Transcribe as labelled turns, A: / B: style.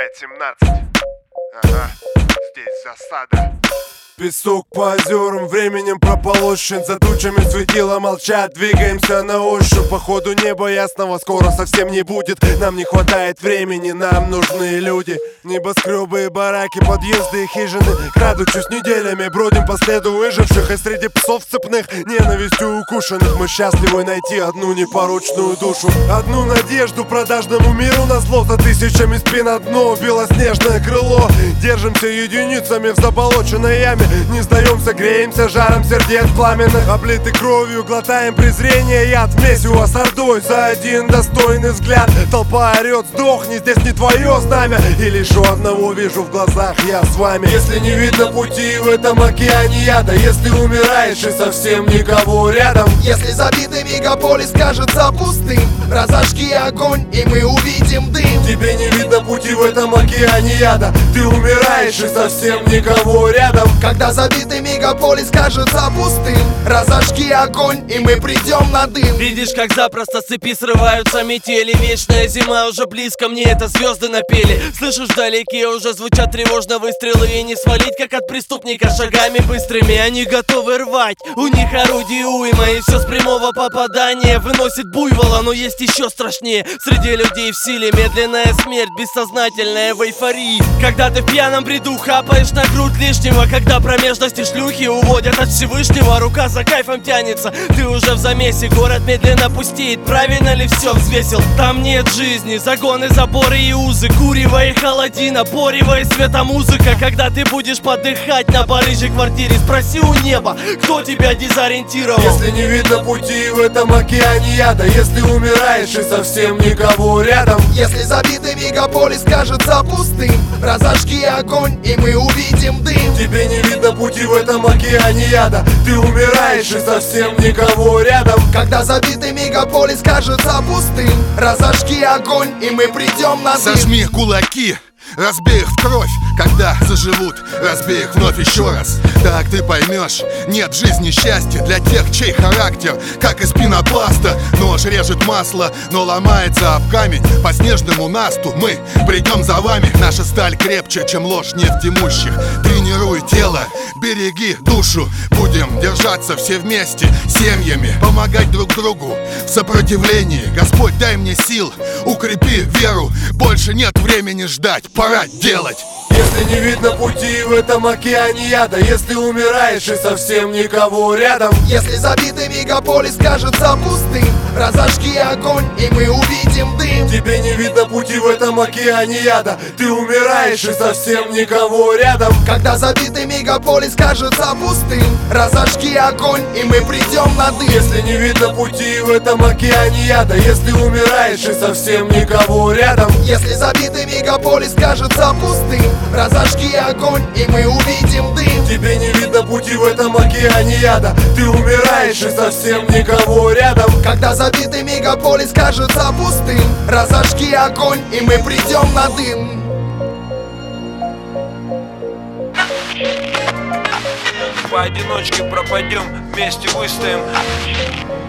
A: 5:17. Ага, здесь засада.
B: Песок по озерам, временем прополощен. За тучами светила молчат, двигаемся на ощупь. По ходу неба ясного скоро совсем не будет. Нам не хватает времени, нам нужны люди. Небоскребы и бараки, подъезды и хижины. Крадучись неделями, бродим по следу выживших. И среди псов цепных, ненавистью укушенных, мы счастливы найти одну непорочную душу. Одну надежду продажному миру назло. За тысячами спин одно белоснежное крыло. Держимся единицами в заболоченной яме. Не сдаемся, греемся жаром сердец пламенных. Облиты кровью, глотаем презрение, яд месиво с ордой за один достойный взгляд. Толпа орет: сдохни, здесь не твое знамя. И лишь у одного вижу в глазах: я с вами. Если не видно пути в этом океане яда, если умираешь и совсем никого рядом,
C: если забитый мегаполис кажется пустым, разожги огонь и мы увидим дым.
B: Тебе не видно пути в этом океане яда, ты умираешь и совсем никого рядом.
C: Когда забитый мегаполис кажется пустым, разожги огонь и мы придем на дым.
D: Видишь, как запросто с цепи срываются метели. Вечная зима уже близко, мне это звезды напели. Слышишь, вдалеке уже звучат тревожно выстрелы. И не свалить, как от преступника, шагами быстрыми. Они готовы рвать, у них орудий уйма. И все с прямого попадания выносит буйвола. Но есть еще страшнее: среди людей в силе медленная смерть, бессознательная в эйфории. Когда ты в пьяном бреду хапаешь на грудь лишнего, когда промежности шлюхи уводят от Всевышнего, рука за кайфом тянется, ты уже в замесе. Город медленно пустеет, правильно ли все взвесил? Там нет жизни, загоны, заборы и узы, курево и холодина, порево и светомузыка. Когда ты будешь подыхать на барыжей квартире, спроси у неба, кто тебя дезориентировал.
B: Если не видно пути в этом океане яда, если умираешь и совсем никого рядом,
C: если забитый мегаполис кажется пустым, разожги огонь и мы увидим дым.
B: Тебе не видно пути в этом океане яда, ты умираешь и совсем никого рядом.
C: Когда забитый мегаполис кажется пустым, разожги огонь и мы придем на дым.
E: Сожми кулаки, разбей их в кровь. Когда заживут, разбей их вновь еще раз. Так ты поймешь, нет в жизни счастья для тех, чей характер как из пенопласта. Нож режет масло, но ломается об камень. По снежному насту мы придем за вами. Наша сталь крепче, чем ложь нефтеимущих. Тренируй тело, береги душу. Будем держаться все вместе, семьями, помогать друг другу в сопротивлении. Господь, дай мне сил, укрепи веру. Больше нет времени ждать, пора делать.
B: Если не видно пути в этом океане яда, если умираешь и совсем никого рядом,
C: если забитый мегаполис кажется пустым, разожги огонь и мы увидим дым.
B: Тебе не видно пути в этом океане яда, ты умираешь и совсем никого рядом.
C: Когда забитый мегаполис кажется пустым, разожги огонь и мы придем на дым.
B: Если не видно пути в этом океане яда, если умираешь и совсем никого рядом,
C: если забитый мегаполис кажется пустым, разожги огонь и мы увидим дым.
B: Тебе не видно пути в этом океане яда, ты умираешь и совсем никого рядом.
C: Когда забитый мегаполис кажется пустым, разожги огонь и мы придем на дым.
A: Поодиночке пропадем, вместе выстоим.